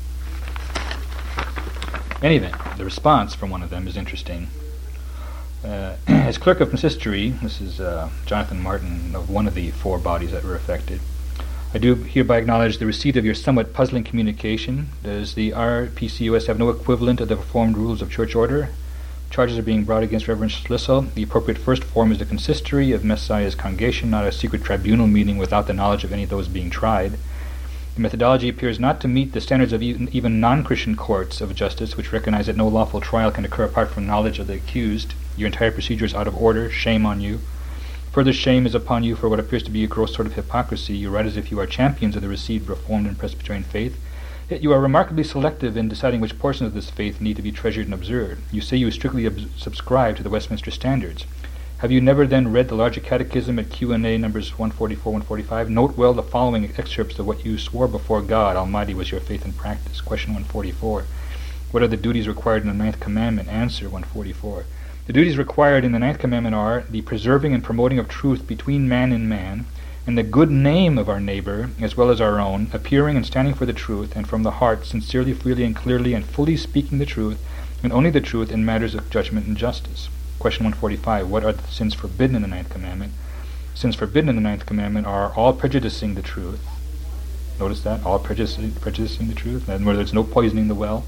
In any event, the response from one of them is interesting. Uh, as clerk of consistory, this is uh, Jonathan Martin of one of the four bodies that were affected, I do hereby acknowledge the receipt of your somewhat puzzling communication. Does the R P C U S have no equivalent of the Reformed rules of church order? Charges are being brought against Reverend Schlissel. The appropriate first form is the consistory of Messiah's congregation, not a secret tribunal meeting without the knowledge of any of those being tried. The methodology appears not to meet the standards of even, even non-Christian courts of justice, which recognize that no lawful trial can occur apart from knowledge of the accused. Your entire procedure is out of order. Shame on you. Further shame is upon you for what appears to be a gross sort of hypocrisy. You write as if you are champions of the received Reformed and Presbyterian faith, yet you are remarkably selective in deciding which portions of this faith need to be treasured and observed. You say you strictly ob- subscribe to the Westminster Standards. Have you never then read the larger catechism at Q and A numbers one forty-four, one forty-five? Note well the following excerpts of what you swore before God Almighty was your faith and practice. Question one forty-four. What are the duties required in the ninth commandment? Answer one forty-four. The duties required in the ninth commandment are the preserving and promoting of truth between man and man, and the good name of our neighbor, as well as our own, appearing and standing for the truth, and from the heart, sincerely, freely, and clearly, and fully speaking the truth, and only the truth in matters of judgment and justice. Question one forty-five. What are the sins forbidden in the ninth commandment? Sins forbidden in the ninth commandment are all prejudicing the truth. Notice that? All prejudicing, prejudicing the truth. In other words, no poisoning the well.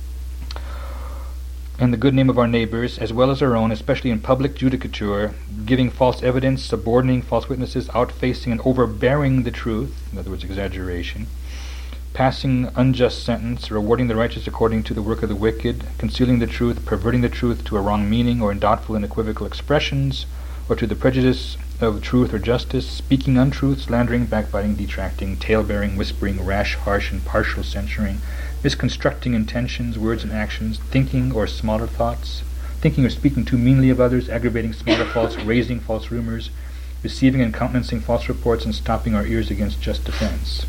And the good name of our neighbors, as well as our own, especially in public judicature, giving false evidence, suborning false witnesses, outfacing and overbearing the truth, in other words, exaggeration, passing unjust sentence, rewarding the righteous according to the work of the wicked, concealing the truth, perverting the truth to a wrong meaning or in doubtful and equivocal expressions, or to the prejudice of truth or justice, speaking untruth, slandering, backbiting, detracting, tale-bearing, whispering, rash, harsh, and partial censuring, misconstructing intentions, words, and actions, thinking or smaller thoughts, thinking or speaking too meanly of others, aggravating smaller faults, raising false rumors, receiving and countenancing false reports, and stopping our ears against just defense.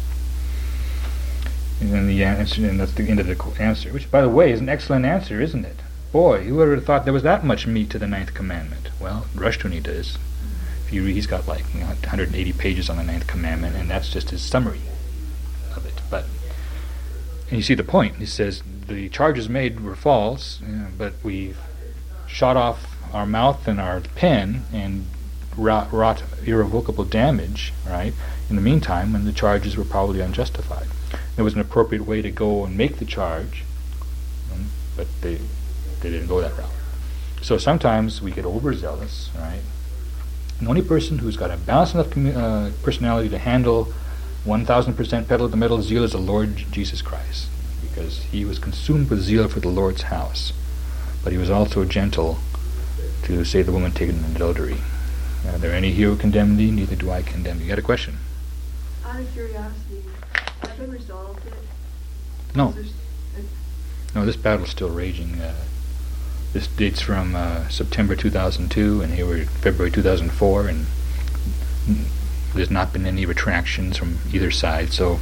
And then the answer, and that's the end of the answer, which, by the way, is an excellent answer, isn't it? Boy, who would have thought there was that much meat to the ninth commandment? Well, Rushdoony does. If you read, he's got like you know, one hundred eighty pages on the ninth commandment, and that's just his summary of it. But and you see the point. He says the charges made were false, you know, but we shot off our mouth and our pen and wrought, wrought irrevocable damage, right, in the meantime, when the charges were probably unjustified. There was an appropriate way to go and make the charge, um, but they they didn't go that route. So sometimes we get overzealous, right? And the only person who's got a balanced enough commu- uh, personality to handle one thousand percent pedal to the metal zeal is the Lord Jesus Christ, because he was consumed with zeal for the Lord's house. But he was also gentle to say the woman taken in adultery. Are there any here who condemn thee? Neither do I condemn thee. You got a question? Out of curiosity, have they resolved it? No. Is there s- it- No, this battle's still raging. Uh, this dates from uh, September two thousand two, and here we're February two thousand four, and mm, there's not been any retractions from either side. So,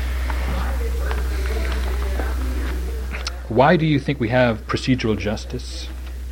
why do you think we have procedural justice?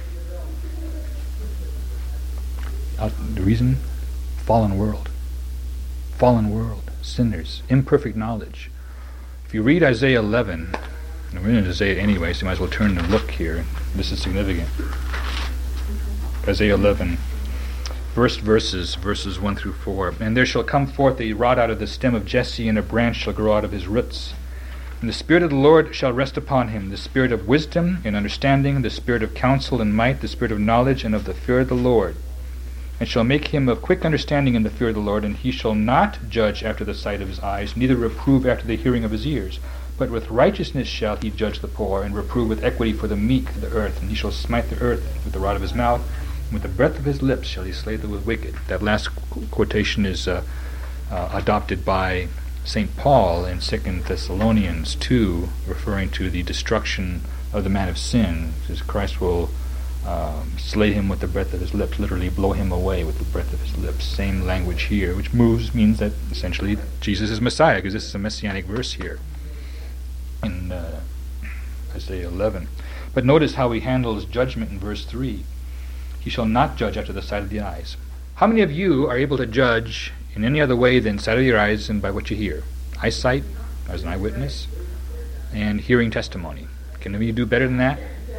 Uh, the reason? Fallen world. Fallen world. Sinners. Imperfect knowledge. If you read Isaiah eleven, and we're in Isaiah anyway, so you might as well turn and look here. This is significant. Isaiah eleven, first verses, verses one through four. And there shall come forth a rod out of the stem of Jesse, and a branch shall grow out of his roots. And the Spirit of the Lord shall rest upon him, the Spirit of wisdom and understanding, the Spirit of counsel and might, the Spirit of knowledge and of the fear of the Lord. And shall make him of quick understanding in the fear of the Lord, and he shall not judge after the sight of his eyes, neither reprove after the hearing of his ears. But with righteousness shall he judge the poor, and reprove with equity for the meek the earth. And he shall smite the earth with the rod of his mouth, and with the breath of his lips shall he slay the wicked. That last qu- quotation is uh, uh, adopted by Saint Paul in Second Thessalonians two, referring to the destruction of the man of sin. It says Christ will um, slay him with the breath of his lips, literally blow him away with the breath of his lips. Same language here, which moves means that essentially Jesus is Messiah, because this is a messianic verse here in uh, Isaiah eleven. But notice how he handles judgment in verse three. He shall not judge after the sight of the eyes. How many of you are able to judge in any other way than sight of your eyes and by what you hear? Eyesight, as an eyewitness, and hearing testimony. Can any of you do better than that?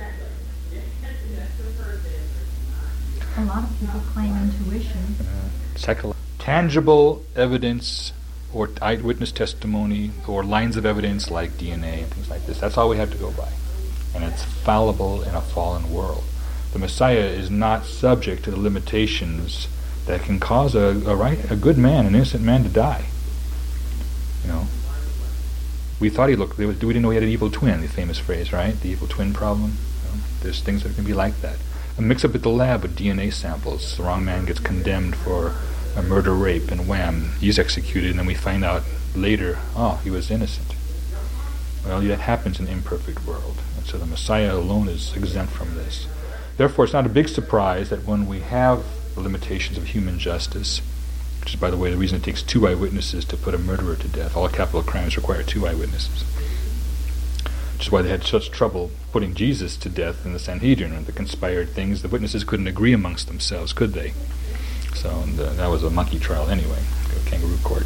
A lot of people claim intuition. Uh, psycholo- tangible evidence or eyewitness testimony or lines of evidence like D N A and things like this. That's all we have to go by. And it's fallible in a fallen world. The Messiah is not subject to the limitations that can cause a, a right, a good man, an innocent man, to die. You know, we thought he looked. We didn't know he had an evil twin. The famous phrase, right? The evil twin problem. You know, there's things that can be like that. A mix-up at the lab with D N A samples. The wrong man gets condemned for a murder, rape, and wham, he's executed, and then we find out later, oh, he was innocent. Well, that happens in an imperfect world, and so the Messiah alone is exempt from this. Therefore, it's not a big surprise that when we have the limitations of human justice, which is, by the way, the reason it takes two eyewitnesses to put a murderer to death. All capital crimes require two eyewitnesses. Which is why they had such trouble putting Jesus to death in the Sanhedrin and the conspired things. The witnesses couldn't agree amongst themselves, could they? So and, uh, that was a monkey trial anyway, a kangaroo court.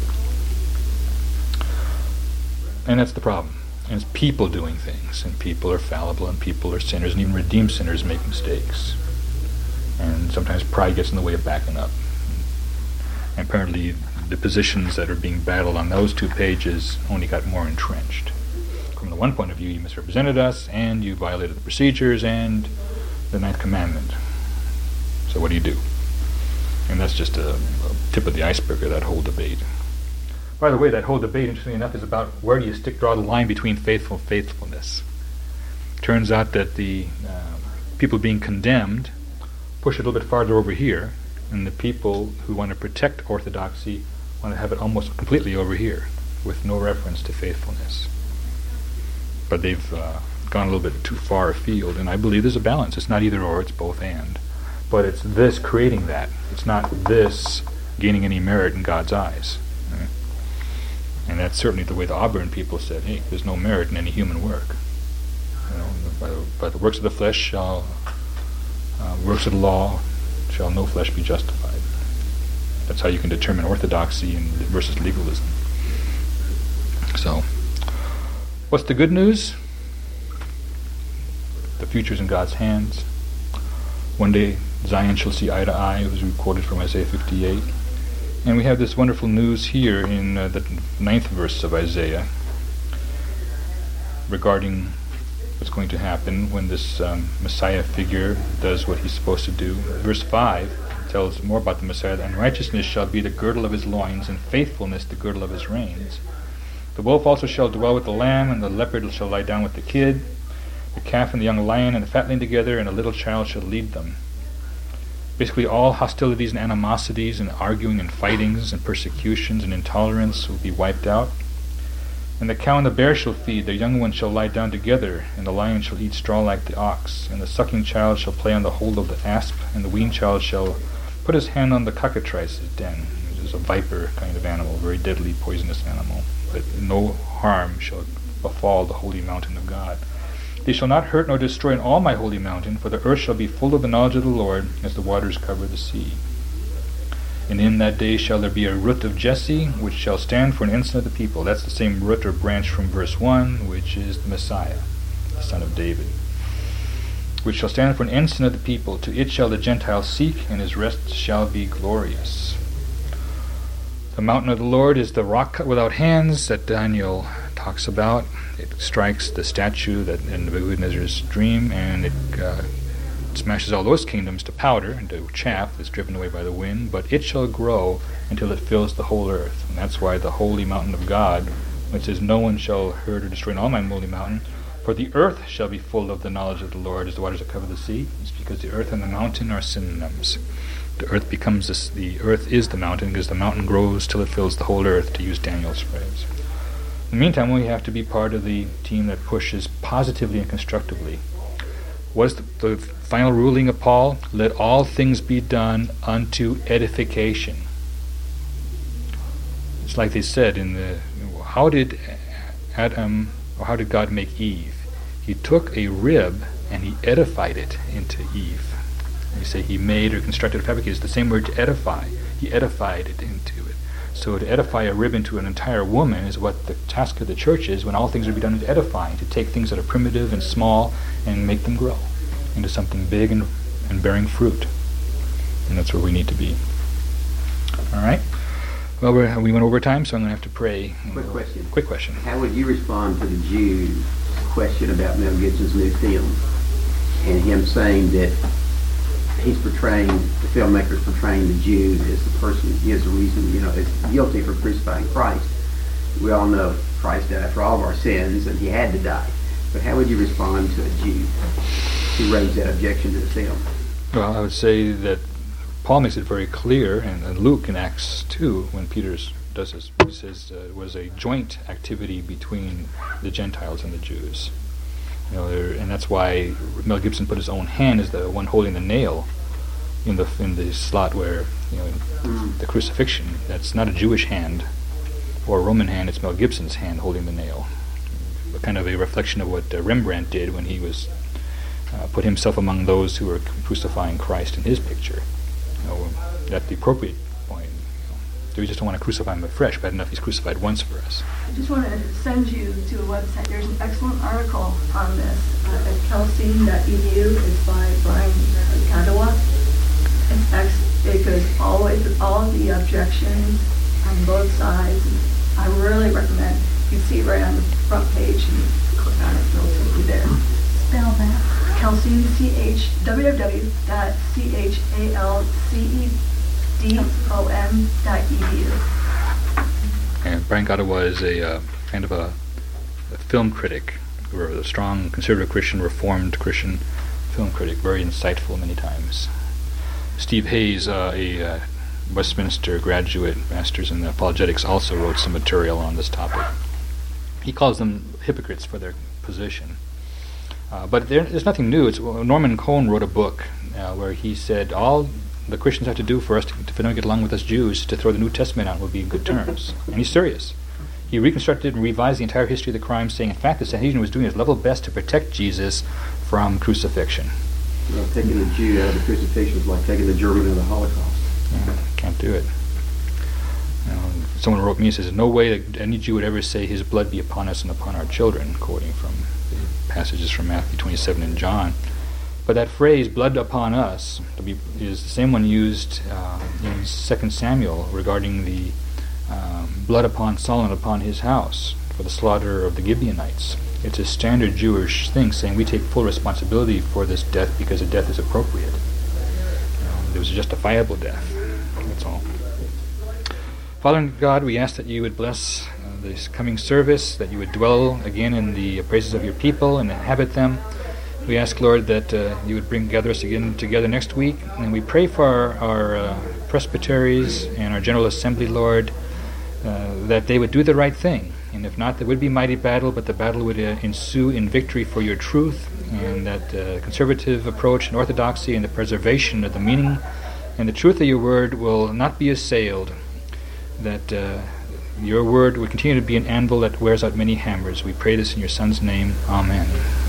And that's the problem. And it's people doing things, and people are fallible, and people are sinners, and even redeemed sinners make mistakes. And sometimes pride gets in the way of backing up. And apparently the positions that are being battled on those two pages only got more entrenched. From the one point of view, you misrepresented us, and you violated the procedures and the Ninth Commandment. So what do you do? And that's just a, a tip of the iceberg of that whole debate. By the way, that whole debate, interestingly enough, is about where do you stick, draw the line between faithful and faithfulness. Turns out that the uh, people being condemned push it a little bit farther over here, and the people who want to protect orthodoxy want to have it almost completely over here, with no reference to faithfulness. But they've uh, gone a little bit too far afield, and I believe there's a balance. It's not either or, it's both and. But it's this creating that. It's not this gaining any merit in God's eyes. Right? And that's certainly the way the Auburn people said, hey, there's no merit in any human work. You know, by the, by the works of the flesh shall, uh, works of the law shall no flesh be justified. That's how you can determine orthodoxy and versus legalism. So, what's the good news? The future's in God's hands. One day Zion shall see eye to eye, as we quoted from Isaiah fifty-eight. And we have this wonderful news here in uh, the ninth verse of Isaiah regarding what's going to happen when this um, Messiah figure does what he's supposed to do. Verse five tells more about the Messiah. And righteousness shall be the girdle of his loins, and faithfulness the girdle of his reins. The wolf also shall dwell with the lamb, and the leopard shall lie down with the kid. The calf and the young lion and the fatling together, and a little child shall lead them. Basically, all hostilities and animosities and arguing and fightings and persecutions and intolerance will be wiped out. And the cow and the bear shall feed, their young ones shall lie down together, and the lion shall eat straw like the ox, and the sucking child shall play on the hole of the asp, and the weaned child shall put his hand on the cockatrice's den, which is a viper kind of animal, a very deadly, poisonous animal. But no harm shall befall the holy mountain of God. They shall not hurt nor destroy in all my holy mountain, for the earth shall be full of the knowledge of the Lord, as the waters cover the sea. And in that day shall there be a root of Jesse, which shall stand for an ensign of the people. That's the same root or branch from verse one, which is the Messiah, the son of David. Which shall stand for an ensign of the people. To it shall the Gentiles seek, and his rest shall be glorious. The mountain of the Lord is the rock cut without hands that Daniel talks about. It strikes the statue that in Nebuchadnezzar's dream, and it uh, smashes all those kingdoms to powder and to chaff that's driven away by the wind. But it shall grow until it fills the whole earth. And that's why the holy mountain of God, which says, no one shall hurt or destroy in all my holy mountain, for the earth shall be full of the knowledge of the Lord as the waters that cover the sea. It's because the earth and the mountain are synonyms. The earth becomes this, the earth is the mountain because the mountain grows till it fills the whole earth, to use Daniel's phrase. In the meantime, we have to be part of the team that pushes positively and constructively. What is the, the final ruling of Paul? Let all things be done unto edification. It's like they said in the, how did Adam, or how did God make Eve? He took a rib and he edified it into Eve. You say he made or constructed or fabricated. It's the same word, to edify. He edified it into it. So to edify a rib into an entire woman is what the task of the church is when all things are to be done is edifying, to take things that are primitive and small and make them grow into something big and, and bearing fruit. And that's where we need to be. All right? Well, we're, we went over time, so I'm going to have to pray. Quick question. Quick question. How would you respond to the Jews' question about Mel Gibson's new film and him saying that he's portraying, the filmmaker's portraying the Jew as the person, he is the reason, you know, is guilty for crucifying Christ. We all know Christ died for all of our sins and he had to die. But how would you respond to a Jew who raised that objection to the film? Well, I would say that Paul makes it very clear, and, and Luke in Acts two, when Peter does this, he says uh, it was a joint activity between the Gentiles and the Jews. You know, and that's why Mel Gibson put his own hand as the one holding the nail in the in the slot where, you know, mm. the crucifixion. That's not a Jewish hand or a Roman hand. It's Mel Gibson's hand holding the nail. A kind of a reflection of what uh, Rembrandt did when he was uh, put himself among those who were crucifying Christ in his picture. You know, at the appropriate point. You know. So we just don't want to crucify him afresh. Bad enough he's crucified once for us. I just want to send you to a website. There's an excellent article on this uh, at kelsey dot e d u. It's by Brian Kadawa. It's ex- it goes all the way through all of the objections on both sides. I really recommend. You can see it right on the front page, and you click on it, and it'll take you there. Spell that. Kelsey, C H, w w w dot c h a l c e d o m dot e d u. And Brian Kadawa is a uh, kind of a, a film critic, or a strong conservative Christian, reformed Christian film critic, very insightful many times. Steve Hayes, uh, a uh, Westminster graduate, master's in apologetics, also wrote some material on this topic. He calls them hypocrites for their position. Uh, but there, there's nothing new. It's, well, Norman Cohn wrote a book uh, where he said all the Christians have to do for us to, if they don't get along with us Jews, to throw the New Testament out will be in good terms. And he's serious. He reconstructed and revised the entire history of the crime, saying, in fact, the Sanhedrin was doing its level best to protect Jesus from crucifixion. Well, taking the Jew out of the crucifixion was like taking the German out of the Holocaust. Yeah, can't do it. You know, someone wrote me and says, no way that any Jew would ever say his blood be upon us and upon our children, quoting from the passages from Matthew twenty-seven and John. But that phrase, blood upon us, to be, is the same one used uh, in Second Samuel regarding the um, blood upon Saul and upon his house for the slaughter of the Gibeonites. It's a standard Jewish thing, saying we take full responsibility for this death because the death is appropriate. Um, it was a justifiable death. That's all. Father and God, we ask that you would bless uh, this coming service, that you would dwell again in the praises of your people and inhabit them. We ask, Lord, that uh, you would bring gather us again together next week, and we pray for our, our uh, presbyteries and our General Assembly, Lord, uh, that they would do the right thing. And if not, there would be mighty battle, but the battle would uh, ensue in victory for your truth, and that uh, conservative approach and orthodoxy and the preservation of the meaning and the truth of your word will not be assailed, that uh, your word would continue to be an anvil that wears out many hammers. We pray this in your Son's name. Amen.